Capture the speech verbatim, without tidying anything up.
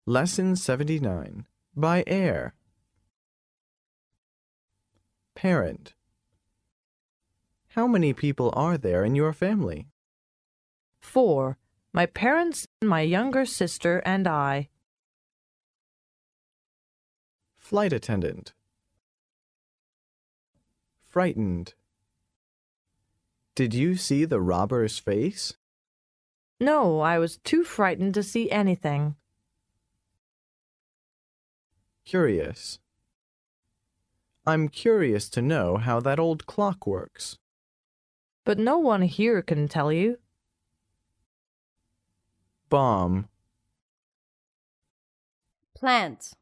Lesson seventy-nine. By air. Parent. How many people are there in your family? Four. My parents, my younger sister, and I. Flight attendant. Frightened. Did you see the robber's face? No, I was too frightened to see anything. Curious. I'm curious to know how that old clock works. But no one here can tell you. Bomb. Plant.